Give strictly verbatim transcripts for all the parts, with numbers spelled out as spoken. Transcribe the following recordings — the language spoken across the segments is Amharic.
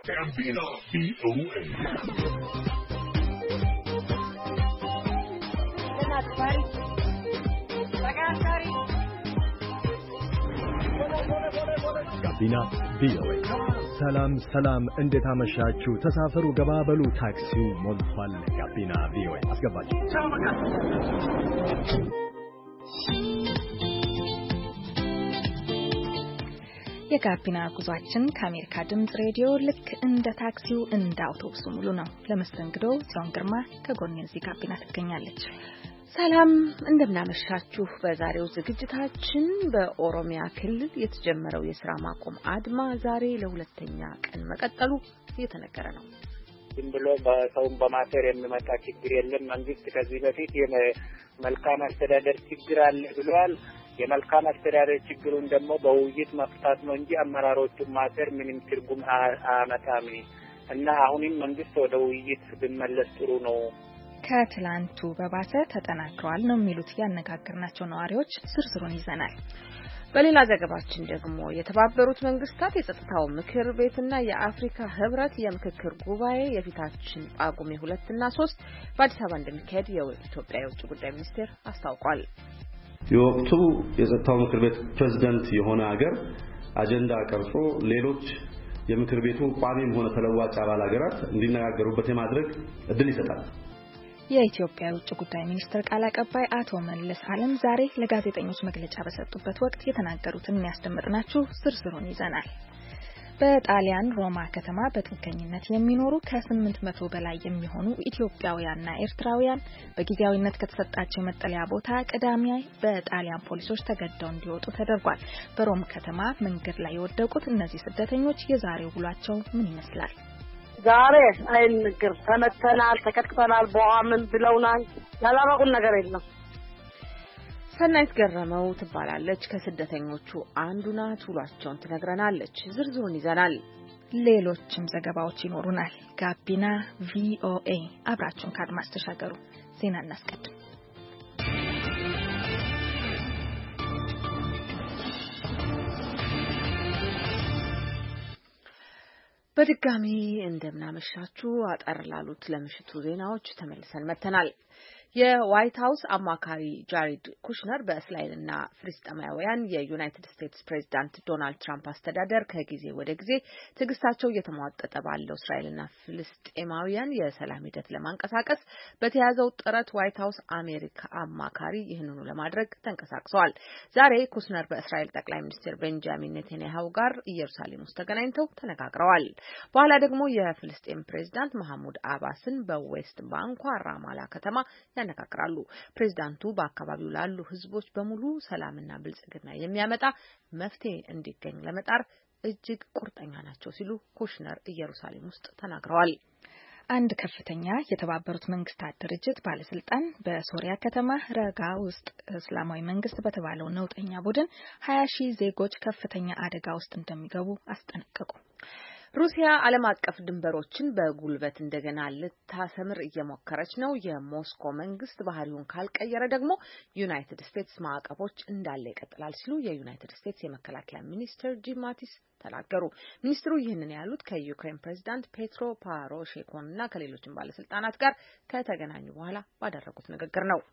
ጋቢና ቪኦኤ ጋቢና ቪኦኤ ሰላም ሰላም እንዴት አመሻችሁ ተሳፈሩ ገባበሉ ታክሲው ሞልቷል ጋቢና ቪኦኤ አስገባችሁ የጋቢና ጉዟችን ከአሜሪካ ድምጽ ሬዲዮ ልክ እንደ ታክሲው እንደ አውቶቡሱ ሙሉ ነው ለመስተንግዶ ጽዮን ግርማ ከጎኔ እዚህ ጋቢና ትገኛለች ሰላም እንደምናመሻችሁ በዛሬው ዝግጅታችን በኦሮሚያ ክልል የተጀመረው የሥራ ማቆም አድማ ዛሬ ለሁለተኛ ቀን መቀጠሉ እየተነገረ ነው ዝም ብሎ በሰውም በማሰር የሚመጣ ችግር የለም መንግስት ከዚህ በፊት የመልካም አስተዳደር ችግር አለ ብሏል የመልካም አስተዳደር ችግሩን ደግሞ በውይይት መፍታት ነው እንጂ አመራሮቹን ማሰር ምንም ትርጉም አያመጣም እና አሁንም መንግስት ወደ ውይይት ቢመለስ ጥሩ ነው ከትላንቱ በባሰ ተጠናክሯል ነው የሚሉት ያነጋገርናቸው ነዋሪዎች ዝርዝሩን ይዘናል በሌላ ዘገባችን ደግሞ የተባበሩት መንግስታት የጸጥታው ምክር ቤትና የአፍሪካ ህብረት የምክክር ጉባኤ የፊታችን ጳጉሜ ሁለት እና ሶስት በአዲስ አበባ እንደሚካሄድ የኢትዮጵያ የውጭ ጉዳይ ሚኒስቴር አስታውቋል የወቅቱ የጸጥታው ምክር ቤት ፕሬዝዳንት የሆነ ሀገር አጀንዳ ቀርጾ ሌሎች የምክር ቤቱ ቋሚም ሆነ ተለዋጭ አባል ሀገራት እንዲነጋገሩበት የማድረግ እድል ይሰጣል የኢትዮጵያ የውጭ ጉዳይ ሚኒስትር ቃል አቀባይ አቶ መለስ ዓለም ዛሬ ለጋዜጠኞች መግለጫ በሰጡበት ወቅት የተናገሩትን የሚያስደምጥናችሁ ዝርዝሩን ይዘናል በጣሊያን ሮማ ከተማ በጥገኝነት የሚኖሩ ከስምንት መቶ በላይ የሚሆኑ ኢትዮጵያውያንና ኤርትራውያን በጊዜያዊነት ከተሰጣቸው የመጠለያ ቦታ ቅዳሜ በጣሊያን ፖሊሶች ተገደው እንዲወጡ ተደርጓል በሮም ከተማ መንገድ ላይ የወደቁት እነዚህ ስደተኞች የዛሬው ውሏቸው ምን ይመስላል ዛሬ አይንግር ተመተናል ተከትከናል በኋምን ብለውናል ያላረቁን ነገር የለም ሰናይት ገረመው ትባላለች ከስደተኞቹ አንዱ ናት ውሏቸውን ትነግረናለች ዝርዝሩን ይዘናል ሌሎችም ዘገባዎች ይኖሩናል ጋቢና ቪኦኤ አብራችሁን ካድማስ ተሻገሩ ዜና እናስቀድም በድጋሚ እንደምናመሻችሁ አጠር ላሉት ለምሽቱ ዜናዎች ተመልሰን መተናል የዋይት ሃውስ አማካሪ ጃሬድ ኩሽነር በእስራኤልና ፍልስጤማውያን የዩናይትድ ስቴትስ ፕሬዝዳንት ዶናልድ ትራምፕ አስተዳደር ከጊዜ ወደ ጊዜ ትግስታቸው እየተሟጠጠ ባለው እስራኤልና ፍልስጤማውያን የሰላም ሂደት ለማንቀሳቀስ በተያዘው ጥረት ዋይት ሃውስ አሜሪካ አማካሪ ይህንኑ ለማድረግ ተንቀሳቅሰዋል ዛሬ ኩሽነር በእስራኤል ጠቅላይ ሚኒስትር ቤንጃሚን ኔታንያሁ ጋር ኢየሩሳሌም ውስጥ ተገናኝተው ተነጋግረዋል በኋላ ደግሞ የፍልስጤም ፕሬዝዳንት መሐሙድ አባስን በዌስት ባንክ ራማላ ከተማ ያነጋግራሉ ፕሬዝዳንቱ በአካባቢው ላሉ ህዝቦች በሙሉ ሰላምና ብልጽግና የሚያመጣ መፍትሄ እንዲገኝ ለመጣር እጅግ ቁርጠኛ ናቸው ሲሉ ኩሽነር ኢየሩሳሌም ውስጥ ተናግረዋል አንድ ከፍተኛ የተባበሩት መንግስታት ድርጅት ባለስልጣን በሶሪያ ከተማ ረጋ ውስጥ እስላማዊ መንግስት በተባለው ነውጠኛ ቡድን ሀያ ሺህ ዜጎች ከፍተኛ አደጋ ውስጥ እንደሚገቡ አስጠነቀቁ ሩሲያ ዓለም አቀፍ ድንበሮችን በጉልበት እንደገና ልታሰምር እየሞከረች ነው የሞስኮ መንግስት ባህሪውን ካልቀየረ ደግሞ ዩናይትድ ስቴትስ ማዕቀቦች እንዳለ ይቀጥላል ሲሉ የዩናይትድ ስቴትስ የመከላከያ ሚኒስትር ጂም ማቲስ ተናገሩ ሚኒስትሩ ይህንን ያሉት ከዩክሬን ፕሬዝዳንት ፔትሮ ፖሮሼንኮና ከሌሎችም ባለስልጣናት ጋር ከተገናኙ በኋላ ባደረጉት ንግግር ነው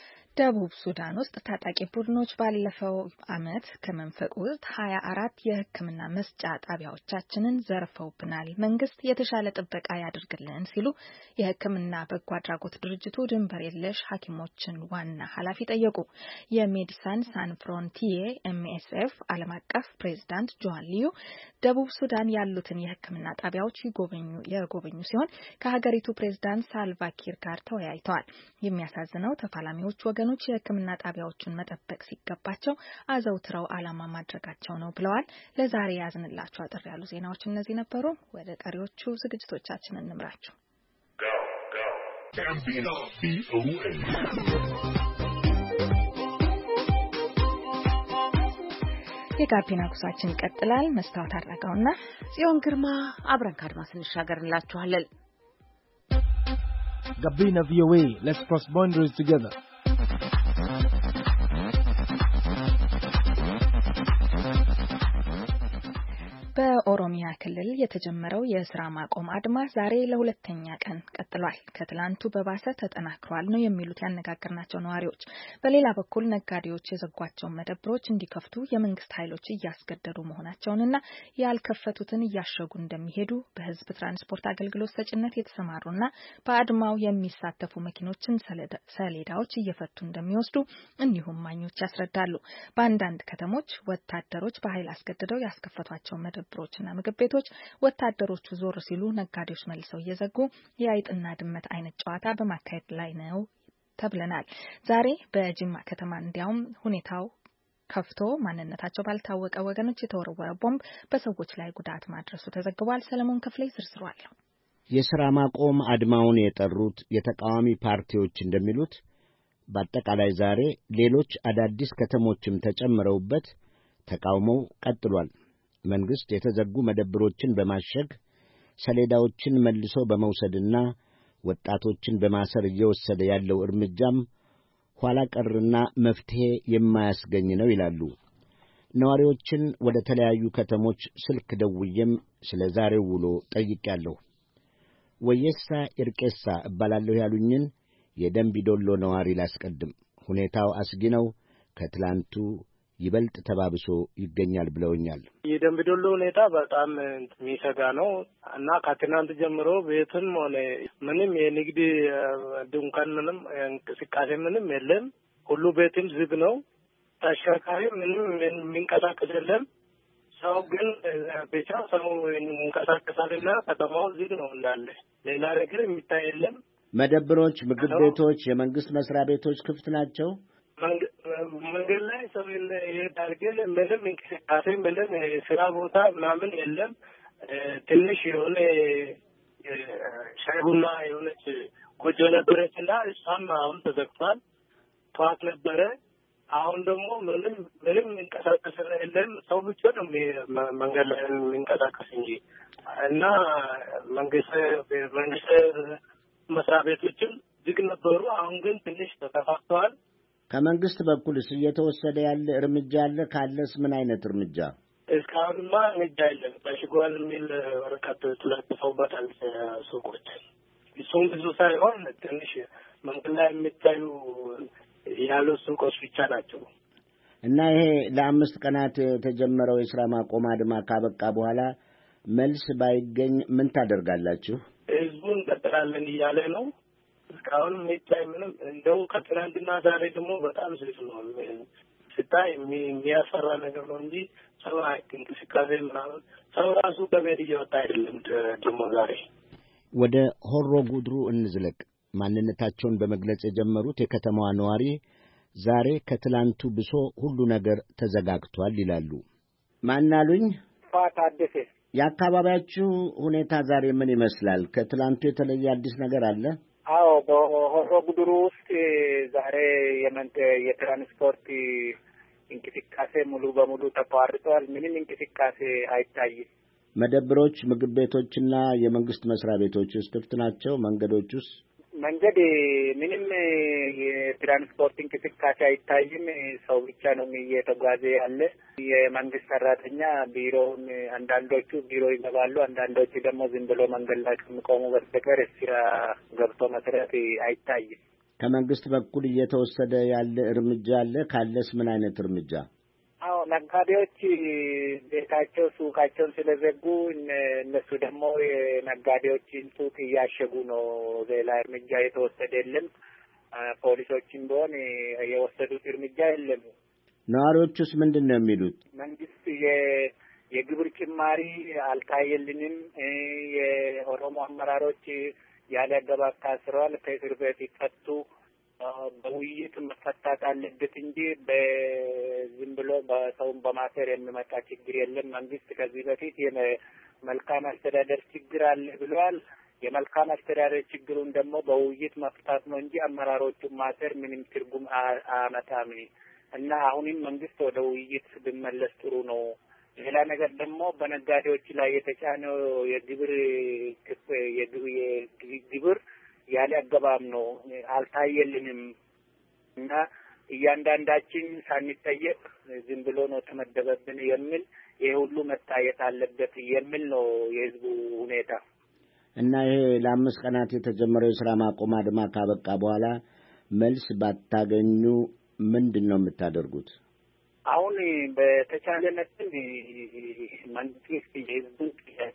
ደቡብ ሱዳን ውስጥ ታጣቂ ቡድኖች ባለፈው አመት ከመንፈቅ ውስጥ ሀያ አራት የሕክምና መስጫ ጣቢያዎቻችንን ዘርፈውብናል መንግስት የተሻለ ጥበቃ ያድርግልን ሲሉ የሕክምና በጎ አድራጎት ድርጅቱ ድንበር የለሽ ሐኪሞችን ዋና ኃላፊ ጠየቁ የሜዲሳን ሳን ፍሮንቲዬ ኤምኤስኤፍ ዓለም አቀፍ ፕሬዝዳንት ጆን ሊዩ ደቡብ ሱዳን ያሉትን የሕክምና ጣቢያዎች ይጎበኙ የጎበኙ ሲሆን ከሀገሪቱ ፕሬዝዳንት ሳልቫ ኪር ጋር ተወያይተዋል የሚያሳዝነው ተፋላሚዎች ወገኖች የሕክምና ጣቢያዎችን መጠበቅ ሲገባቸው አዘውትረው ዓላማ ማድረጋቸው ነው ብለዋል ለዛሬ ያዝንላችሁ አጥር ያሉ ዜናዎች እነዚህ ነበሩ ወደ ቀሪዎቹ ዝግጅቶቻችን እንምራችሁ የጋቢና ጉዟችን ይቀጥላል መስታወት አድርገውና ጽዮን ግርማ አብረን ካድማስ እንሻገርላችኋለን Gabina V O A. Let's cross boundaries together. በኦሮሚያ ክልል የተጀመረው የስራ ማቆም አድማ ዛሬ ለሁለተኛ ቀን ቀጥሏል። ከትላንቱ በባሰ ተጠናክሯል ነው የሚሉት ያነጋገርናቸው ነዋሪዎች። በሌላ በኩል ነጋዴዎች የዘጓቸውን መደብሮች እንዲከፍቱ የመንግስት ኃይሎች እያስገደዱ መሆናቸውንና ያልከፈቱትን እያሸጉ እንደሚሄዱ በህዝብ ትራንስፖርት አገልግሎት ሰጭነት የተሰማሩና በአድማው የሚሳተፉ መኪኖችን ሰሌዳዎች እየፈቱ እንደሚወስዱ እንዲሁም ማኞች ያስረዳሉ። በአንዳንድ ከተሞች ወታደሮች በኃይል አስገድደው ያስከፈቷቸው መደብሮችና ምግብ ቤቶች ወታደሮቹ ዞር ሲሉ ነጋዴዎች መልሰው እየዘጉ የአይጥና ድመት አይነት ጨዋታ በማካሄድ ላይ ነው ተብለናል። ዛሬ በጅማ ከተማ እንዲያውም ሁኔታው ከፍቶ ማንነታቸው ባልታወቀ ወገኖች የተወረወረ ቦምብ በሰዎች ላይ ጉዳት ማድረሱ ተዘግቧል። ሰለሞን ክፍሌ ዝርዝሯል። የሥራ ማቆም አድማውን የጠሩት የተቃዋሚ ፓርቲዎች እንደሚሉት በአጠቃላይ ዛሬ ሌሎች አዳዲስ ከተሞችም ተጨምረውበት ተቃውሞው ቀጥሏል። መንግሥት የተዘጉ መደብሮችን በማሸግ ሰሌዳዎችን መልሶ በመውሰድና ወጣቶችን በማሰር እየወሰደ ያለው እርምጃም ኋላ ቀርና መፍትሔ የማያስገኝ ነው ይላሉ። ነዋሪዎችን ወደ ተለያዩ ከተሞች ስልክ ደውዬም ስለ ዛሬው ውሎ ጠይቄያለሁ። ወየሳ ኢርቄሳ እባላለሁ ያሉኝን የደንቢ ዶሎ ነዋሪ ላስቀድም። ሁኔታው አስጊ ነው፣ ከትላንቱ ይበልጥ ተባብሶ ይገኛል ብለውኛል። የደንቢ ዶሎ ሁኔታ በጣም የሚሰጋ ነው እና ከትናንት ጀምሮ ቤትም ሆነ ምንም የንግድ ድንኳን ምንም እንቅስቃሴ ምንም የለም። ሁሉ ቤትም ዝግ ነው። ተሽከርካሪ ምንም የሚንቀሳቀስ የለም። ሰው ግን ብቻ ሰው ይንቀሳቀሳልና ከተማው ዝግ ነው እንዳለ፣ ሌላ ነገር የሚታይ የለም። መደብሮች፣ ምግብ ቤቶች፣ የመንግስት መስሪያ ቤቶች ክፍት ናቸው። መንገድ ላይ ሰው ይሄዳል፣ ግን ምንም እንቅስቃሴ ምንም ስራ ቦታ ምናምን የለም። ትንሽ የሆነ ሻይ ቡና የሆነች ጎጆ ነበረች እና እሷም አሁን ተዘግቷል። ጠዋት ነበረ፣ አሁን ደግሞ ምንም ምንም እንቀሳቀስ የለም። ሰው ብቻ ነው መንገድ ላይ የሚንቀሳቀስ እንጂ እና መንግስት መንግስት መስሪያ ቤቶችም ዝግ ነበሩ። አሁን ግን ትንሽ ተከፋፍተዋል። ከመንግስት በኩልስ እየተወሰደ ያለ እርምጃ አለ? ካለስ ምን አይነት እርምጃ? እስካሁንማ እርምጃ የለም። ታሽጓል የሚል ወረቀት ተለጥፈውበታል ሱቆች። እሱም ብዙ ሳይሆን ትንሽ መንገድ ላይ የሚታዩ ያሉ ሱቆች ብቻ ናቸው። እና ይሄ ለአምስት ቀናት የተጀመረው የሥራ ማቆም አድማ ካበቃ በኋላ መልስ ባይገኝ ምን ታደርጋላችሁ? ህዝቡን እንቀጥላለን እያለ ነው። እስካሁን የሚታይ ምንም እንደው ከትናንትና ዛሬ ደግሞ በጣም ዝግ ነው። ስታይ የሚያስፈራ ነገር ነው እንጂ ሰው እንቅስቃሴ ምናምን ሰው ራሱ ከቤት እየወጣ አይደለም። ደግሞ ዛሬ ወደ ሆሮ ጉድሩ እንዝለቅ። ማንነታቸውን በመግለጽ የጀመሩት የከተማዋ ነዋሪ ዛሬ ከትላንቱ ብሶ ሁሉ ነገር ተዘጋግቷል ይላሉ። ማናሉኝ? ታደሰ። የአካባቢያችሁ ሁኔታ ዛሬ ምን ይመስላል? ከትላንቱ የተለየ አዲስ ነገር አለ? አዎ፣ በሆሮ ጉድሩ ውስጥ ዛሬ የመንተ የትራንስፖርት እንቅስቃሴ ሙሉ በሙሉ ተቋርጧል። ምንም እንቅስቃሴ አይታይም። መደብሮች፣ ምግብ ቤቶችና የመንግስት መስሪያ ቤቶች ክፍት ናቸው። መንገዶችስ? መንገድ ምንም የትራንስፖርት እንቅስቃሴ አይታይም። ሰው ብቻ ነው እየተጓዘ ያለ። የመንግስት ሰራተኛ ቢሮውን አንዳንዶቹ ቢሮ ይገባሉ፣ አንዳንዶቹ ደግሞ ዝም ብሎ መንገድ ላይ ከሚቆሙ በስተቀር ስራ ገብቶ መስራት አይታይም። ከመንግስት በኩል እየተወሰደ ያለ እርምጃ አለ? ካለስ ምን አይነት እርምጃ? አዎ፣ ነጋዴዎች ቤታቸው ሱቃቸውን ስለዘጉ እነሱ ደግሞ የነጋዴዎችን ሱቅ እያሸጉ ነው። ሌላ እርምጃ የተወሰደ የለም። ፖሊሶችም ቢሆን የወሰዱት እርምጃ የለም። ነዋሪዎቹስ ምንድን ነው የሚሉት? መንግስት የግብር ጭማሪ አልታየልንም፣ የኦሮሞ አመራሮች ያለ አግባብ ታስረዋል፣ ከእስር ቤት ይፈቱ፣ በውይይት መፈታት አለበት እንጂ በዝም ብሎ በሰውን በማሰር የሚመጣ ችግር የለም። መንግስት ከዚህ በፊት የመልካም አስተዳደር ችግር አለ ብለዋል። የመልካም አስተዳደር ችግሩን ደግሞ በውይይት መፍታት ነው እንጂ አመራሮቹን ማሰር ምንም ትርጉም አያመጣም እና አሁንም መንግስት ወደ ውይይት ብመለስ ጥሩ ነው። ሌላ ነገር ደግሞ በነጋዴዎች ላይ የተጫነው የግብር ግብር ያለ አገባብ ነው፣ አልታየልንም እና እያንዳንዳችን ሳንጠየቅ ዝም ብሎ ነው ተመደበብን የሚል ይሄ ሁሉ መታየት አለበት የሚል ነው የህዝቡ ሁኔታ። እና ይሄ ለአምስት ቀናት የተጀመረው የሥራ ማቆም አድማ ካበቃ በኋላ መልስ ባታገኙ ምንድን ነው የምታደርጉት? አሁን በተቻለ መጠን መንግስት የህዝቡን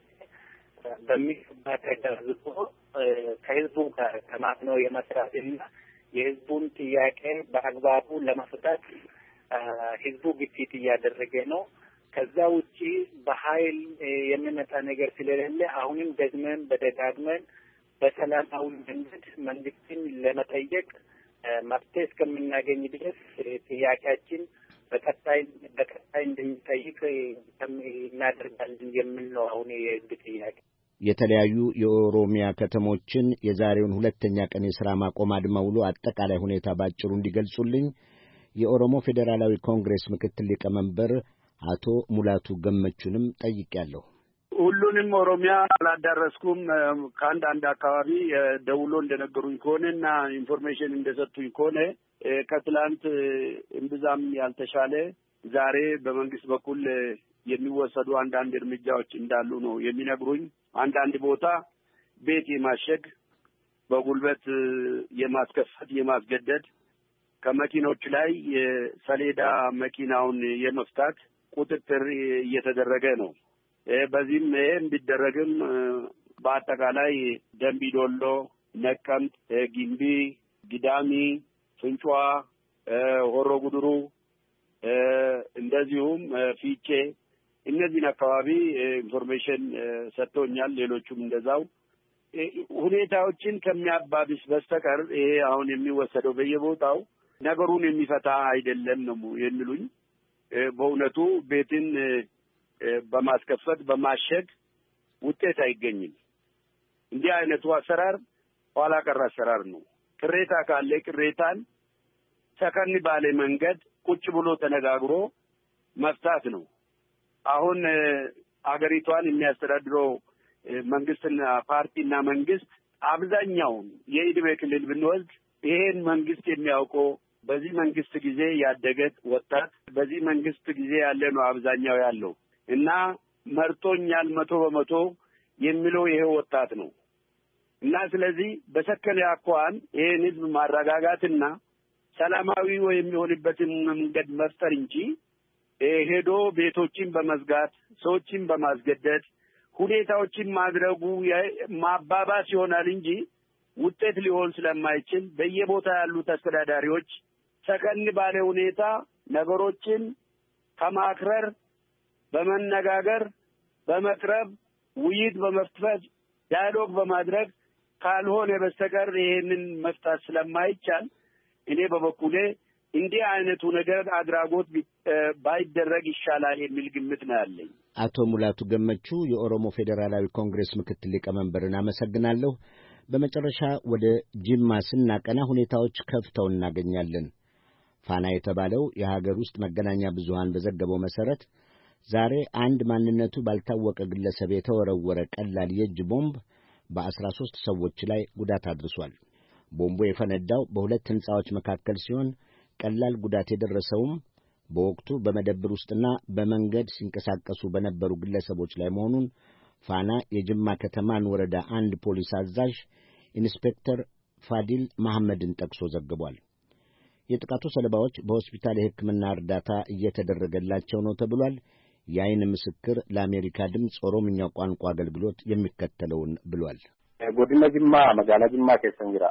በሚገባ ተገንዝቦ ከህዝቡ ጋር ተማምኖ የመስራትና የህዝቡን ጥያቄ በአግባቡ ለመፍታት ህዝቡ ግፊት እያደረገ ነው። ከዛ ውጪ በኃይል የሚመጣ ነገር ስለሌለ አሁንም ደግመን በደጋግመን በሰላማዊ መንገድ መንግስትን ለመጠየቅ መፍትሄ እስከምናገኝ ድረስ ጥያቄያችን በቀጣይ በቀጣይ እንደሚጠይቅ እናደርጋለን የሚል ነው አሁን የህዝብ ጥያቄ። የተለያዩ የኦሮሚያ ከተሞችን የዛሬውን ሁለተኛ ቀን የሥራ ማቆም አድማ ውሎ አጠቃላይ ሁኔታ ባጭሩ እንዲገልጹልኝ የኦሮሞ ፌዴራላዊ ኮንግሬስ ምክትል ሊቀመንበር አቶ ሙላቱ ገመቹንም ጠይቄያለሁ። ሁሉንም ኦሮሚያ አላዳረስኩም። ከአንድ አንድ አካባቢ ደውሎ እንደነገሩኝ ከሆነና ኢንፎርሜሽን እንደሰጡኝ ከሆነ ከትላንት እምብዛም ያልተሻለ ዛሬ በመንግስት በኩል የሚወሰዱ አንዳንድ እርምጃዎች እንዳሉ ነው የሚነግሩኝ። አንዳንድ ቦታ ቤት የማሸግ በጉልበት የማስከፈት የማስገደድ ከመኪኖች ላይ የሰሌዳ መኪናውን የመፍታት ቁጥጥር እየተደረገ ነው። በዚህም ይህም ቢደረግም በአጠቃላይ ደምቢ ዶሎ፣ ነቀምት፣ ጊምቢ፣ ጊዳሚ፣ ፍንጯ፣ ሆሮ ጉድሩ እንደዚሁም ፊቼ እነዚህን አካባቢ ኢንፎርሜሽን ሰጥቶኛል። ሌሎቹም እንደዛው ሁኔታዎችን ከሚያባብስ በስተቀር ይሄ አሁን የሚወሰደው በየቦታው ነገሩን የሚፈታ አይደለም ነው የሚሉኝ። በእውነቱ ቤትን በማስከፈት በማሸግ ውጤት አይገኝም። እንዲህ አይነቱ አሰራር ኋላ ቀር አሰራር ነው። ቅሬታ ካለ ቅሬታን ሰከን ባለ መንገድ ቁጭ ብሎ ተነጋግሮ መፍታት ነው። አሁን አገሪቷን የሚያስተዳድረው መንግስትና ፓርቲና መንግስት አብዛኛውን የኢድሜ ክልል ብንወስድ ይሄን መንግስት የሚያውቀው በዚህ መንግስት ጊዜ ያደገ ወጣት በዚህ መንግስት ጊዜ ያለ ነው አብዛኛው ያለው እና መርጦኛል መቶ በመቶ የሚለው ይሄ ወጣት ነው እና ስለዚህ በሰከነ አኳኋን ይሄን ህዝብ ማረጋጋትና ሰላማዊ የሚሆንበትን መንገድ መፍጠር እንጂ ሄዶ ቤቶችን በመዝጋት ሰዎችን በማስገደድ ሁኔታዎችን ማድረጉ ማባባስ ይሆናል እንጂ ውጤት ሊሆን ስለማይችል በየቦታ ያሉት አስተዳዳሪዎች ሰከን ባለ ሁኔታ ነገሮችን ከማክረር በመነጋገር በመቅረብ ውይይት በመፍታት ዳያሎግ በማድረግ ካልሆነ በስተቀር ይሄንን መፍታት ስለማይቻል እኔ በበኩሌ እንዲህ አይነቱ ነገር አድራጎት ባይደረግ ይሻላል የሚል ግምት ነው ያለኝ። አቶ ሙላቱ ገመቹ የኦሮሞ ፌዴራላዊ ኮንግሬስ ምክትል ሊቀመንበርን አመሰግናለሁ። በመጨረሻ ወደ ጅማ ስናቀና ሁኔታዎች ከፍተው እናገኛለን። ፋና የተባለው የሀገር ውስጥ መገናኛ ብዙሃን በዘገበው መሠረት ዛሬ አንድ ማንነቱ ባልታወቀ ግለሰብ የተወረወረ ቀላል የእጅ ቦምብ በአስራ ሦስት ሰዎች ላይ ጉዳት አድርሷል። ቦምቡ የፈነዳው በሁለት ሕንጻዎች መካከል ሲሆን ቀላል ጉዳት የደረሰውም በወቅቱ በመደብር ውስጥና በመንገድ ሲንቀሳቀሱ በነበሩ ግለሰቦች ላይ መሆኑን ፋና የጅማ ከተማን ወረዳ አንድ ፖሊስ አዛዥ ኢንስፔክተር ፋዲል መሐመድን ጠቅሶ ዘግቧል። የጥቃቱ ሰለባዎች በሆስፒታል የሕክምና እርዳታ እየተደረገላቸው ነው ተብሏል። የዓይን ምስክር ለአሜሪካ ድምፅ ኦሮምኛው ቋንቋ አገልግሎት የሚከተለውን ብሏል። ጎዲና ጅማ መጋላ ጅማ ከሰንጅራ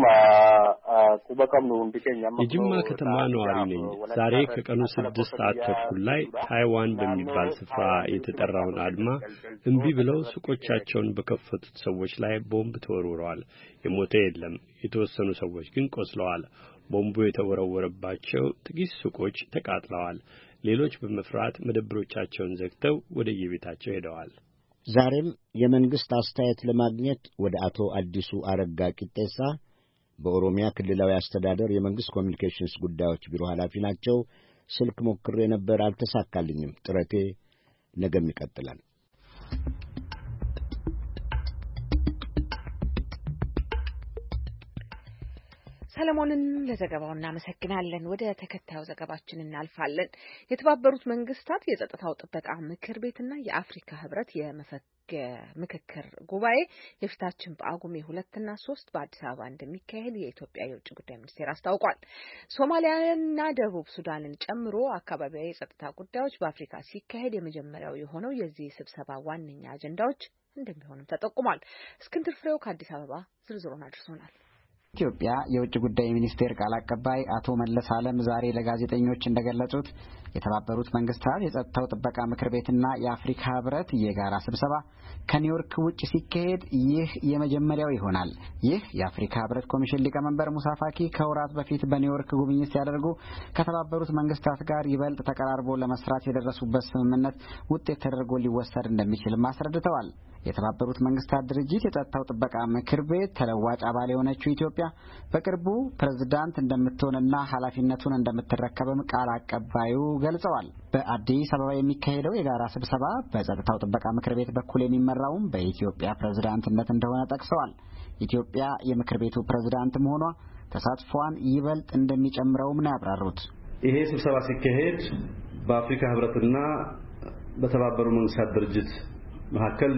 የጅማ ከተማ ነዋሪ ነኝ። ዛሬ ከቀኑ ስድስት ሰዓት ተኩል ላይ ታይዋን በሚባል ስፍራ የተጠራውን አድማ እምቢ ብለው ሱቆቻቸውን በከፈቱት ሰዎች ላይ ቦምብ ተወርውረዋል። የሞተ የለም፣ የተወሰኑ ሰዎች ግን ቆስለዋል። ቦምቡ የተወረወረባቸው ጥቂት ሱቆች ተቃጥለዋል። ሌሎች በመፍራት መደብሮቻቸውን ዘግተው ወደ የቤታቸው ሄደዋል። ዛሬም የመንግሥት አስተያየት ለማግኘት ወደ አቶ አዲሱ አረጋ ቂጤሳ በኦሮሚያ ክልላዊ አስተዳደር የመንግሥት ኮሚኒኬሽንስ ጉዳዮች ቢሮ ኃላፊ ናቸው ስልክ ሞክሬ ነበር፣ አልተሳካልኝም። ጥረቴ ነገም ይቀጥላል። ሰለሞንን ለዘገባው እናመሰግናለን። ወደ ተከታዩ ዘገባችን እናልፋለን። የተባበሩት መንግስታት የጸጥታው ጥበቃ ምክር ቤትና የአፍሪካ ህብረት የምክክር ጉባኤ የፊታችን በጳጉሜ ሁለትና ሶስት በአዲስ አበባ እንደሚካሄድ የኢትዮጵያ የውጭ ጉዳይ ሚኒስቴር አስታውቋል። ሶማሊያና ደቡብ ሱዳንን ጨምሮ አካባቢያዊ የጸጥታ ጉዳዮች በአፍሪካ ሲካሄድ የመጀመሪያው የሆነው የዚህ ስብሰባ ዋነኛ አጀንዳዎች እንደሚሆኑም ተጠቁሟል። እስክንድር ፍሬው ከአዲስ አበባ ዝርዝሩን አድርሶናል። ኢትዮጵያ የውጭ ጉዳይ ሚኒስቴር ቃል አቀባይ አቶ መለስ አለም ዛሬ ለጋዜጠኞች እንደገለጹት የተባበሩት መንግስታት የጸጥታው ጥበቃ ምክር ቤትና የአፍሪካ ህብረት የጋራ ስብሰባ ከኒውዮርክ ውጭ ሲካሄድ ይህ የመጀመሪያው ይሆናል። ይህ የአፍሪካ ህብረት ኮሚሽን ሊቀመንበር ሙሳ ፋኪ ከወራት በፊት በኒውዮርክ ጉብኝት ሲያደርጉ ከተባበሩት መንግስታት ጋር ይበልጥ ተቀራርቦ ለመስራት የደረሱበት ስምምነት ውጤት ተደርጎ ሊወሰድ እንደሚችልም አስረድተዋል። የተባበሩት መንግስታት ድርጅት የጸጥታው ጥበቃ ምክር ቤት ተለዋጭ አባል የሆነችው ኢትዮጵያ በቅርቡ ፕሬዝዳንት እንደምትሆንና ኃላፊነቱን እንደምትረከብም ቃል አቀባዩ ገልጸዋል። በአዲስ አበባ የሚካሄደው የጋራ ስብሰባ በጸጥታው ጥበቃ ምክር ቤት በኩል የሚመራውም በኢትዮጵያ ፕሬዝዳንትነት እንደሆነ ጠቅሰዋል። ኢትዮጵያ የምክር ቤቱ ፕሬዝዳንት መሆኗ ተሳትፏን ይበልጥ እንደሚጨምረውም ነው ያብራሩት። ይሄ ስብሰባ ሲካሄድ በአፍሪካ ህብረትና በተባበሩት መንግስታት ድርጅት መካከል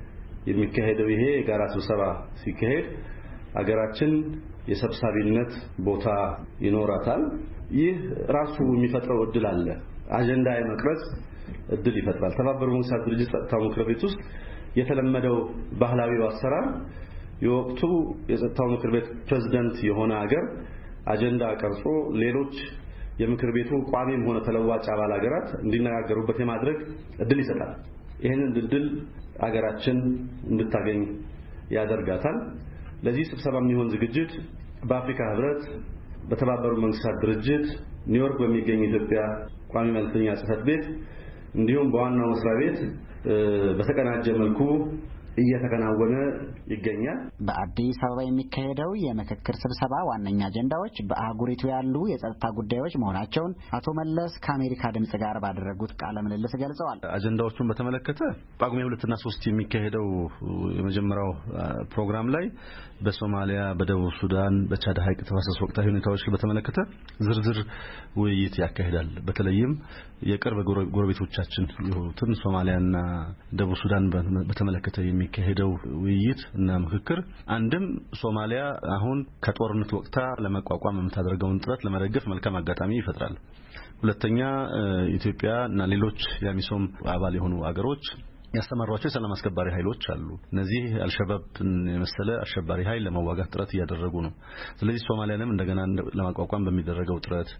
የሚካሄደው ይሄ የጋራ ስብሰባ ሲካሄድ አገራችን የሰብሳቢነት ቦታ ይኖራታል። ይህ ራሱ የሚፈጥረው እድል አለ። አጀንዳ የመቅረጽ እድል ይፈጥራል። ተባበሩት መንግስታት ድርጅት ጸጥታው ምክር ቤት ውስጥ የተለመደው ባህላዊ አሰራር የወቅቱ የጸጥታው ምክር ቤት ፕሬዝዳንት የሆነ ሀገር አጀንዳ ቀርጾ ሌሎች የምክር ቤቱ ቋሚም ሆነ ተለዋጭ አባል ሀገራት እንዲነጋገሩበት የማድረግ እድል ይሰጣል። ይህንን እድል አገራችን እንድታገኝ ያደርጋታል። ለዚህ ስብሰባ የሚሆን ዝግጅት በአፍሪካ ህብረት፣ በተባበሩት መንግስታት ድርጅት ኒውዮርክ በሚገኝ ኢትዮጵያ ቋሚ መልእክተኛ ጽሕፈት ቤት እንዲሁም በዋናው መስሪያ ቤት በተቀናጀ መልኩ እየተከናወነ ይገኛል። በአዲስ አበባ የሚካሄደው የምክክር ስብሰባ ዋነኛ አጀንዳዎች በአህጉሪቱ ያሉ የጸጥታ ጉዳዮች መሆናቸውን አቶ መለስ ከአሜሪካ ድምጽ ጋር ባደረጉት ቃለ ምልልስ ገልጸዋል። አጀንዳዎቹን በተመለከተ ጳጉሜ ሁለትና ሶስት የሚካሄደው የመጀመሪያው ፕሮግራም ላይ በሶማሊያ፣ በደቡብ ሱዳን፣ በቻድ ሐይቅ ተፋሰስ ወቅታዊ ሁኔታዎች በተመለከተ ዝርዝር ውይይት ያካሂዳል። በተለይም የቅርብ ጎረቤቶቻችን የሆኑትን ሶማሊያና ደቡብ ሱዳን በተመለከተ የሚካሄደው ውይይት እና ምክክር አንድም ሶማሊያ አሁን ከጦርነት ወቅታ ለመቋቋም የምታደርገውን ጥረት ለመደገፍ መልካም አጋጣሚ ይፈጥራል። ሁለተኛ ኢትዮጵያ እና ሌሎች የአሚሶም አባል የሆኑ አገሮች ያስተማሯቸው የሰላም አስከባሪ ኃይሎች አሉ። እነዚህ አልሸባብን የመሰለ አሸባሪ ኃይል ለመዋጋት ጥረት እያደረጉ ነው። ስለዚህ ሶማሊያንም እንደገና ለማቋቋም በሚደረገው ጥረት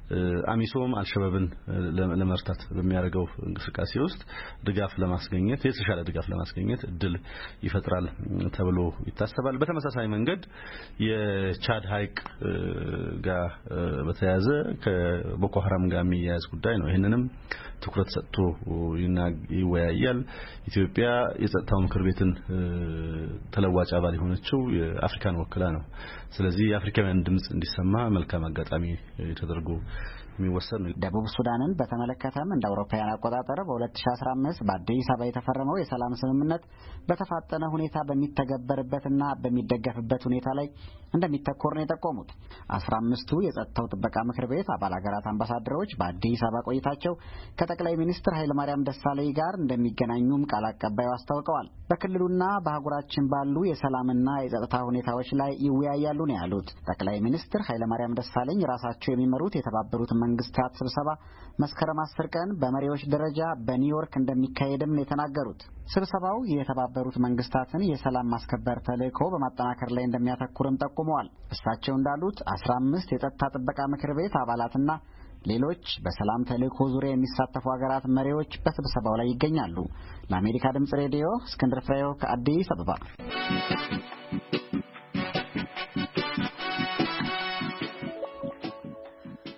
አሚሶም አልሸባብን ለመርታት በሚያደርገው እንቅስቃሴ ውስጥ ድጋፍ ለማስገኘት የተሻለ ድጋፍ ለማስገኘት እድል ይፈጥራል ተብሎ ይታሰባል። በተመሳሳይ መንገድ የቻድ ሐይቅ ጋር በተያያዘ ከቦኮ ሐራም ጋር የሚያያዝ ጉዳይ ነው። ይህንንም ትኩረት ሰጥቶ ይወያያል። ኢትዮጵያ የጸጥታው ምክር ቤትን ተለዋጭ አባል የሆነችው የአፍሪካን ወክላ ነው። ስለዚህ የአፍሪካውያን ድምጽ እንዲሰማ መልካም አጋጣሚ ተደርጎ የሚወሰን። ደቡብ ሱዳንን በተመለከተም እንደ አውሮፓውያን አቆጣጠር በ2015 በአዲስ አበባ የተፈረመው የሰላም ስምምነት በተፋጠነ ሁኔታ በሚተገበርበትና በሚደገፍበት ሁኔታ ላይ እንደሚተኮር ነው የጠቆሙት። አስራ አምስቱ የጸጥታው ጥበቃ ምክር ቤት አባል ሀገራት አምባሳደሮች በአዲስ አበባ ቆይታቸው ከጠቅላይ ሚኒስትር ኃይለማርያም ደሳለኝ ጋር እንደሚገናኙም ቃል አቀባዩ አስታውቀዋል። በክልሉና በአህጉራችን ባሉ የሰላምና የጸጥታ ሁኔታዎች ላይ ይወያያሉ ነው ያሉት። ጠቅላይ ሚኒስትር ኃይለማርያም ደሳለኝ ራሳቸው የሚመሩት የተባበሩት መንግስታት ስብሰባ መስከረም አስር ቀን በመሪዎች ደረጃ በኒውዮርክ እንደሚካሄድም ነው የተናገሩት። ስብሰባው የተባበሩት መንግስታትን የሰላም ማስከበር ተልዕኮ በማጠናከር ላይ እንደሚያተኩርም ጠቁመዋል። እሳቸው እንዳሉት አስራ አምስት የጸጥታ ጥበቃ ምክር ቤት አባላትና ሌሎች በሰላም ተልዕኮ ዙሪያ የሚሳተፉ ሀገራት መሪዎች በስብሰባው ላይ ይገኛሉ። ለአሜሪካ ድምጽ ሬዲዮ እስክንድር ፍሬው ከአዲስ አበባ።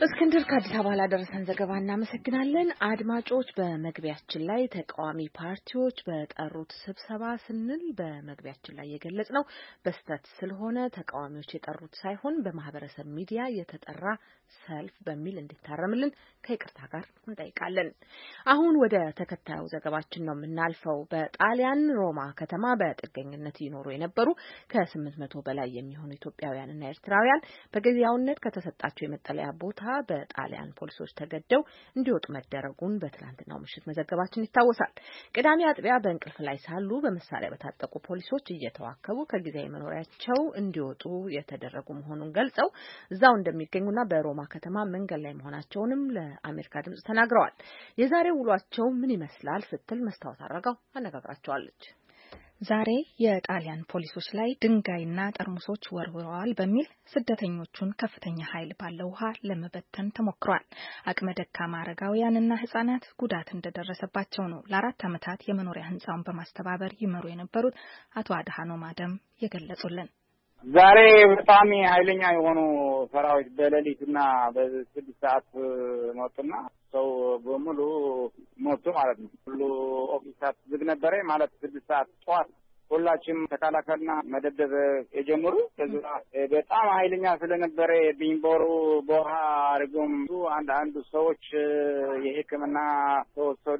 እስክንድር ከአዲስ አበባ ላደረሰን ዘገባ እናመሰግናለን። አድማጮች በመግቢያችን ላይ ተቃዋሚ ፓርቲዎች በጠሩት ስብሰባ ስንል በመግቢያችን ላይ የገለጽነው በስተት ስለሆነ ተቃዋሚዎች የጠሩት ሳይሆን በማህበረሰብ ሚዲያ የተጠራ ሰልፍ በሚል እንዲታረምልን ከይቅርታ ጋር እንጠይቃለን። አሁን ወደ ተከታዩ ዘገባችን ነው የምናልፈው። በጣሊያን ሮማ ከተማ በጥገኝነት ይኖሩ የነበሩ ከስምንት መቶ በላይ የሚሆኑ ኢትዮጵያውያንና ኤርትራውያን በጊዜያዊነት ከተሰጣቸው የመጠለያ ቦታ በጣሊያን ፖሊሶች ተገደው እንዲወጡ መደረጉን በትላንትናው ምሽት መዘገባችን ይታወሳል። ቅዳሜ አጥቢያ በእንቅልፍ ላይ ሳሉ በመሳሪያ በታጠቁ ፖሊሶች እየተዋከቡ ከጊዜያዊ መኖሪያቸው እንዲወጡ የተደረጉ መሆኑን ገልጸው እዛው እንደሚገኙና በሮማ ከተማ መንገድ ላይ መሆናቸውንም ለአሜሪካ ድምጽ ተናግረዋል። የዛሬው ውሏቸው ምን ይመስላል ስትል መስታወት አረጋው አነጋግራቸዋለች። ዛሬ የጣሊያን ፖሊሶች ላይ ድንጋይና ጠርሙሶች ወርውረዋል በሚል ስደተኞቹን ከፍተኛ ኃይል ባለው ውሃ ለመበተን ተሞክሯል። አቅመ ደካማ አረጋውያንና ህጻናት ጉዳት እንደደረሰባቸው ነው ለአራት ዓመታት የመኖሪያ ህንጻውን በማስተባበር ይመሩ የነበሩት አቶ አድሃኖም አደም የገለጹልን። ዛሬ በጣም ኃይለኛ የሆኑ ሰራዊት በሌሊትና በስድስት ሰዓት መጡና ሰው በሙሉ ሞቱ ማለት ነው። ሁሉ ኦፊሳት ዝግ ነበረ ማለት ስድስት ሰዓት ጠዋት ሁላችንም ተከላከልና መደብደብ የጀመሩ። ከዛ በጣም ኃይለኛ ስለነበረ ቢንቦሩ በውሃ አርገም አንድ አንድ ሰዎች የሕክምና ተወሰዱ።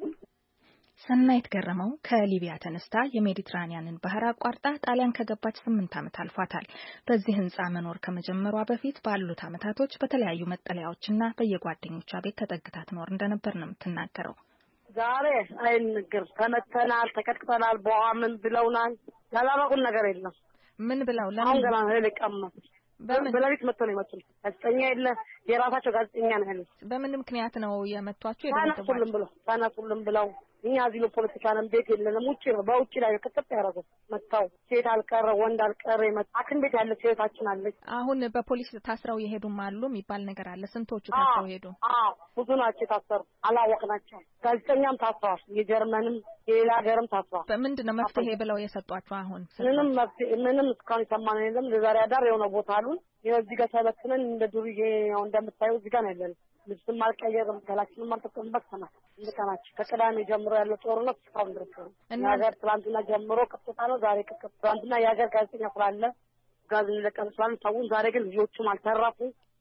ሰናይት ገረመው ከሊቢያ ተነስታ የሜዲትራኒያንን ባህር አቋርጣ ጣሊያን ከገባች ስምንት ዓመት አልፏታል። በዚህ ህንጻ መኖር ከመጀመሯ በፊት ባሉት ዓመታቶች በተለያዩ መጠለያዎችና በየጓደኞቿ ቤት ተጠግታ ትኖር እንደነበር ነው የምትናገረው። ዛሬ አይንግር ተመተናል፣ ተቀጥቅጠናል፣ በውሃ ምን ብለውናል። ያላወቁን ነገር የለም። ምን ብለው ለምን አሁን ገና ልቀማ በለሊት መጥተው ነው የመጡት። ጋዜጠኛ የለ የራሳቸው ጋዜጠኛ ነው ያለው። በምን ምክንያት ነው የመቷቸው? ታናሱልን ብለው ታናሱልን ብለው እኛ እዚህ ነው ፖለቲካ ነን ቤት የለንም ውጪ ነው በውጪ ላይ ከተጠጣ ያረጉ መጣው። ሴት አልቀረ ወንድ አልቀረ መጣክን ቤት ያለ ሴታችን አለች። አሁን በፖሊስ ታስረው የሄዱም አሉ የሚባል ነገር አለ። ስንቶቹ ታስረው ሄዱ? አዎ ብዙ ናቸው ታሰሩ፣ አላወቅናቸው። ጋዜጠኛም ታስረዋል፣ የጀርመንም የሌላ ሀገርም ታስረዋል። በምንድን ነው መፍትሄ ብለው የሰጧቸው? አሁን ምንም መፍትሄ ምንም እስካሁን የሰማነው የለም። ለዛሬ አዳር የሆነ ቦታ አሉን። ይኸው እዚህ ጋር ተበትነን እንደ ዱርዬ ያው እንደምታየው እዚህ ጋር ነው ያለነው። ልብስም አልቀየርም፣ ከላችንም አልተቀምበክ ተና እንደካናች ከቀዳሜ ጀምሮ ያለው ጦርነት እስካሁን ድረስ ነው። ነገር ትላንትና ጀምሮ ቅጥታ ነው፣ ዛሬ ቅጥታ። ትላንትና የሀገር ጋዜጠኛ ስላለ ጋዝ ለቀም ስላለ ታውን። ዛሬ ግን ልጆቹም አልተረፉ፣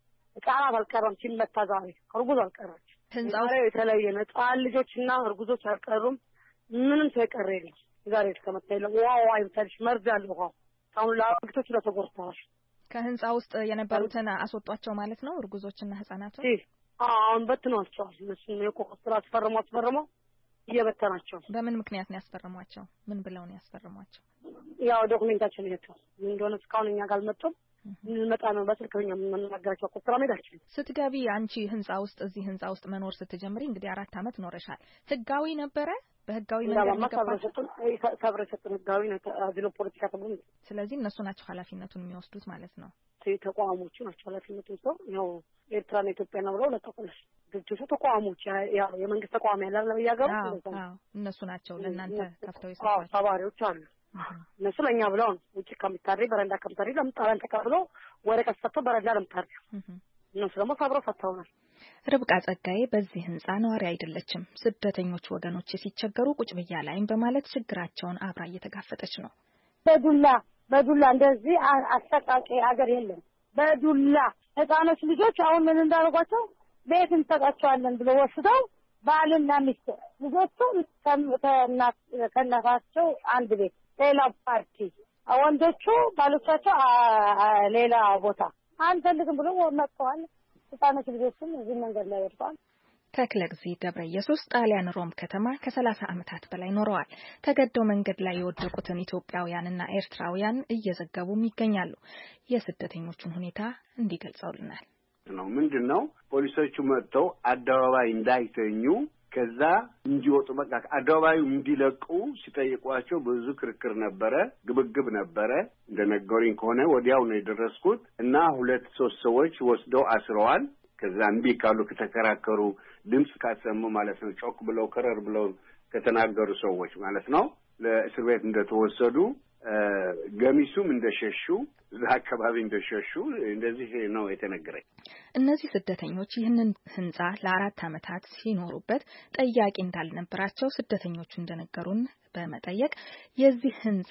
ህጻናት አልቀረም ሲመታ። ዛሬ እርጉዝ አልቀረች። ህንጻው የተለየ ነው። ህጻን ልጆችና እርጉዞች አልቀሩም። ምንም ሳይቀር የለም። ዛሬ ከመታ የለም። ዋው አይምታልሽ መርዝ ያለው ውሃ አሁን ለአግቶች ለተጎርተዋል። ከህንጻ ውስጥ የነበሩትን አስወጧቸው ማለት ነው እርጉዞችና ህጻናቱ? አሁን በትኗቸዋል። እነሱን የቆቆስራ አስፈርሞ አስፈርሞ እየበተናቸው። በምን ምክንያት ነው ያስፈርሟቸው? ምን ብለው ነው ያስፈርሟቸው? ያው ዶክሜንታችን ይሄታል ምን እንደሆነ እስካሁን እኛ ጋር አልመጡም። እንመጣ ነው በስልክኛ የምንናገራቸው። ቆስራ ሜዳችን ስትገቢ አንቺ ህንጻ ውስጥ እዚህ ህንጻ ውስጥ መኖር ስትጀምሪ እንግዲህ አራት አመት ኖረሻል። ህጋዊ ነበረ? በህጋዊ መንገድ ነው ተባባሰ ተብረሰጥ ህጋዊ ነው አዝሎ ፖለቲካ ተብሎ። ስለዚህ እነሱ ናቸው ኃላፊነቱን የሚወስዱት ማለት ነው። ተቋሞቹ ናቸው ኃላፊነቱን ሰው ያው ኤርትራና ኢትዮጵያ ነው ብለው ለተቆለሽ ድርጅቱ ተቋሞች ያው የመንግስት ተቋም ያላል ነው ያገሩ እነሱ ናቸው ለእናንተ ከፍተው ይሰጣሉ። ተባባሪዎች አሉ። እነሱ ለኛ ብለው ውጪ ከሚታሪ በረንዳ ከሚታሪ ለምጣራን ተቀብሎ ወረቀት ሰጥቶ በረንዳ ለምታሪ እነሱ ደግሞ ሰብረው ፈታውናል። ርብቃ ጸጋዬ በዚህ ህንጻ ነዋሪ አይደለችም። ስደተኞች ወገኖች ሲቸገሩ ቁጭ ብያ ላይም በማለት ችግራቸውን አብራ እየተጋፈጠች ነው። በዱላ በዱላ እንደዚህ አሰቃቂ ሀገር የለም። በዱላ ህፃኖች ልጆች አሁን ምን እንዳደረጓቸው ቤት እንሰጣቸዋለን ብለው ወስደው ባልና ሚስት ልጆቹ ከእናታቸው አንድ ቤት ሌላ ፓርቲ፣ ወንዶቹ ባሎቻቸው ሌላ ቦታ አንፈልግም ብለው መጥተዋል። ህፃኖች ልጆችም እዚህ መንገድ ላይ ወድቀዋል። ተክለግዚእ ገብረ ኢየሱስ ጣሊያን ሮም ከተማ ከሰላሳ ዓመታት በላይ ኖረዋል። ተገደው መንገድ ላይ የወደቁትን ኢትዮጵያውያንና ኤርትራውያን እየዘገቡም ይገኛሉ። የስደተኞቹን ሁኔታ እንዲገልጸውልናል ነው ምንድነው ፖሊሶቹ መጥተው አደባባይ እንዳይተኙ ከዛ እንዲወጡ በቃ አደባባዩ እንዲለቁ ሲጠይቋቸው ብዙ ክርክር ነበረ፣ ግብግብ ነበረ። እንደነገሩኝ ከሆነ ወዲያው ነው የደረስኩት እና ሁለት ሶስት ሰዎች ወስደው አስረዋል። ከዛ እንቢ ካሉ ከተከራከሩ ድምጽ ካሰሙ ማለት ነው ጮክ ብለው ከረር ብለው ከተናገሩ ሰዎች ማለት ነው ለእስር ቤት እንደተወሰዱ ገሚሱም እንደሸሹ አካባቢ እንደሸሹ እንደዚህ ነው የተነገረኝ። እነዚህ ስደተኞች ይህንን ህንጻ ለአራት ዓመታት ሲኖሩበት ጠያቂ እንዳልነበራቸው ስደተኞቹ እንደነገሩን በመጠየቅ የዚህ ህንጻ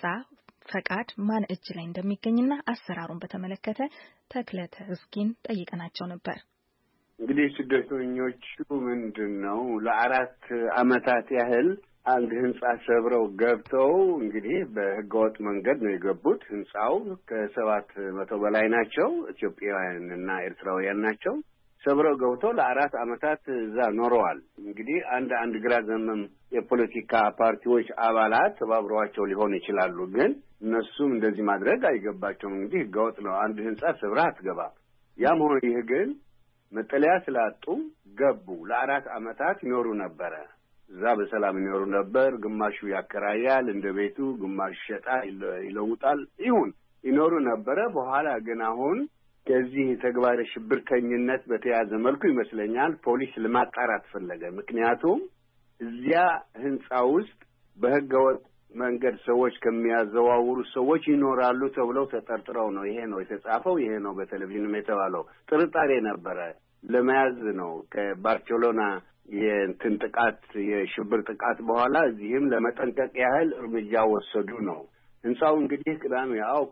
ፈቃድ ማን እጅ ላይ እንደሚገኝና አሰራሩን በተመለከተ ተክለ ተዝጊን ጠይቀናቸው ነበር። እንግዲህ ስደተኞቹ ምንድነው ለአራት ዓመታት ያህል አንድ ህንጻ ሰብረው ገብተው እንግዲህ በህገወጥ መንገድ ነው የገቡት። ህንጻው ከሰባት መቶ በላይ ናቸው። ኢትዮጵያውያንና ኤርትራውያን ናቸው። ሰብረው ገብተው ለአራት ዓመታት እዛ ኖረዋል። እንግዲህ አንድ አንድ ግራ ዘመም የፖለቲካ ፓርቲዎች አባላት ተባብረዋቸው ሊሆን ይችላሉ። ግን እነሱም እንደዚህ ማድረግ አይገባቸውም። እንግዲህ ህገወጥ ነው። አንድ ህንጻ ሰብረህ አትገባም። ያም ሆነ ይህ ግን መጠለያ ስላጡ ገቡ። ለአራት ዓመታት ይኖሩ ነበረ። እዛ በሰላም ይኖሩ ነበር። ግማሹ ያከራያል እንደ ቤቱ፣ ግማሹ ይሸጣል፣ ይለውጣል። ይሁን ይኖሩ ነበረ። በኋላ ግን አሁን ከዚህ ተግባር ሽብርተኝነት በተያዘ መልኩ ይመስለኛል ፖሊስ ለማጣራት ፈለገ። ምክንያቱም እዚያ ህንጻ ውስጥ በህገወጥ መንገድ ሰዎች ከሚያዘዋውሩ ሰዎች ይኖራሉ ተብለው ተጠርጥረው ነው። ይሄ ነው የተጻፈው። ይሄ ነው በቴሌቪዥንም የተባለው። ጥርጣሬ ነበረ። ለመያዝ ነው ከባርሴሎና የእንትን ጥቃት የሽብር ጥቃት በኋላ እዚህም ለመጠንቀቅ ያህል እርምጃ ወሰዱ ነው። ህንጻው እንግዲህ ቅዳሜ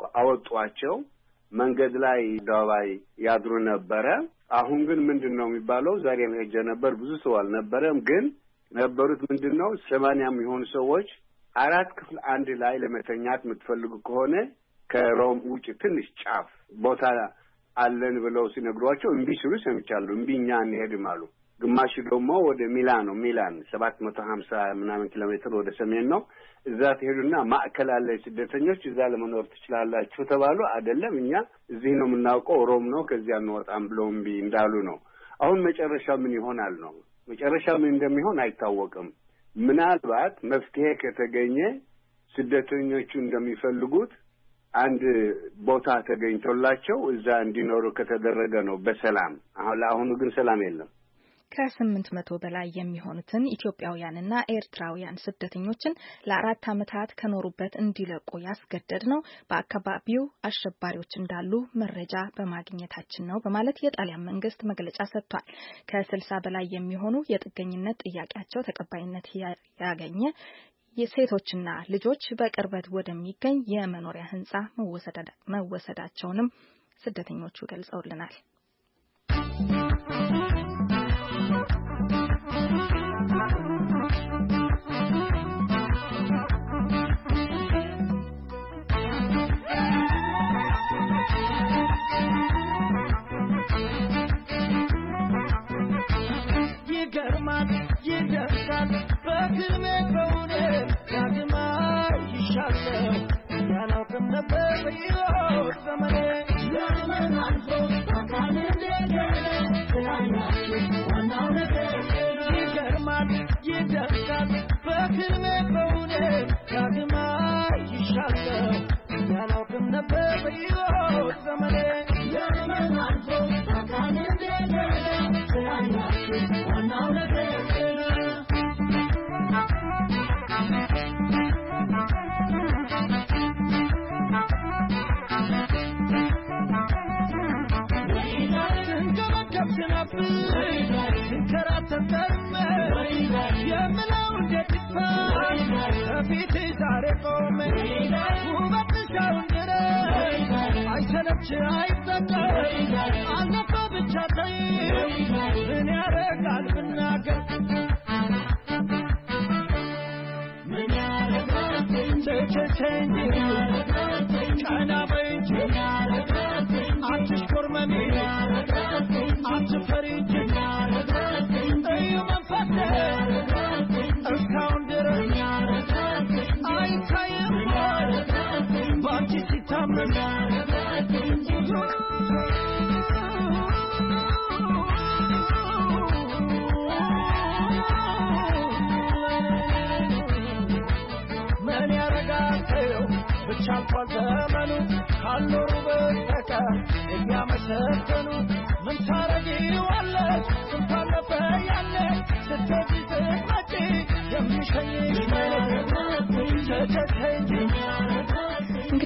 አወጧቸው። መንገድ ላይ ዳባይ ያድሩ ነበረ። አሁን ግን ምንድነው የሚባለው? ዛሬ ሄጄ ነበር። ብዙ ሰው አልነበረም። ግን ነበሩት ምንድነው ሰማንያ የሚሆኑ ሰዎች አራት ክፍል አንድ ላይ ለመተኛት የምትፈልጉ ከሆነ ከሮም ውጭ ትንሽ ጫፍ ቦታ አለን ብለው ሲነግሯቸው እምቢ ሲሉ ሰምቻለሁ። እምቢኛ እንሄድም አሉ። ግማሹ ደግሞ ወደ ሚላን ነው። ሚላን ሰባት መቶ ሀምሳ ምናምን ኪሎ ሜትር ወደ ሰሜን ነው። እዛ ትሄዱና ማዕከል አለ ስደተኞች፣ እዛ ለመኖር ትችላላችሁ ተባሉ። አይደለም እኛ እዚህ ነው የምናውቀው፣ ሮም ነው፣ ከዚያ እንወጣም ብለው እምቢ እንዳሉ ነው። አሁን መጨረሻ ምን ይሆናል ነው። መጨረሻ ምን እንደሚሆን አይታወቅም። ምናልባት መፍትሄ ከተገኘ ስደተኞቹ እንደሚፈልጉት አንድ ቦታ ተገኝቶላቸው እዛ እንዲኖሩ ከተደረገ ነው በሰላም። አሁን ለአሁኑ ግን ሰላም የለም። ከስምንት መቶ በላይ የሚሆኑትን ኢትዮጵያውያንና ኤርትራውያን ስደተኞችን ለአራት ዓመታት ከኖሩበት እንዲለቁ ያስገደድ ነው በአካባቢው አሸባሪዎች እንዳሉ መረጃ በማግኘታችን ነው በማለት የጣሊያን መንግስት መግለጫ ሰጥቷል። ከስልሳ በላይ የሚሆኑ የጥገኝነት ጥያቄያቸው ተቀባይነት ያገኘ የሴቶችና ልጆች በቅርበት ወደሚገኝ የመኖሪያ ህንጻ መወሰዳቸውንም ስደተኞቹ ገልጸውልናል።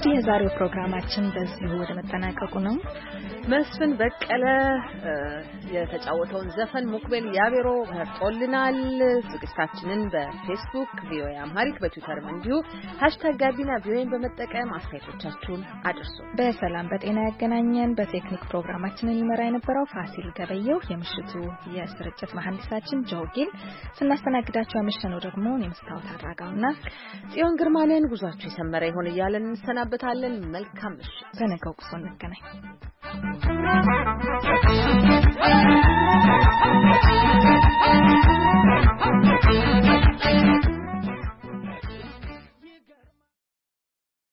እንግዲህ የዛሬው ፕሮግራማችን በዚሁ ወደ መጠናቀቁ ነው። መስፍን በቀለ የተጫወተውን ዘፈን ሙክቤል ያቤሮ መርጦልናል። ዝግጅታችንን በፌስቡክ ቪኦኤ አምሃሪክ በትዊተርም እንዲሁ ሃሽታግ ጋቢና ቪኦኤን በመጠቀም አስተያየቶቻችሁን አድርሱ። በሰላም በጤና ያገናኘን። በቴክኒክ ፕሮግራማችንን ይመራ የነበረው ፋሲል ገበየው፣ የምሽቱ የስርጭት መሐንዲሳችን ጆጊል፣ ስናስተናግዳችሁ ያመሸነው ደግሞ የመስታወት አድራጋውና ጽዮን ግርማንን። ጉዟችሁ የሰመረ ይሁን እያለን እንሰናበታለን። መልካም ምሽት። በነገው ጉዞ እንገናኝ። Thank you.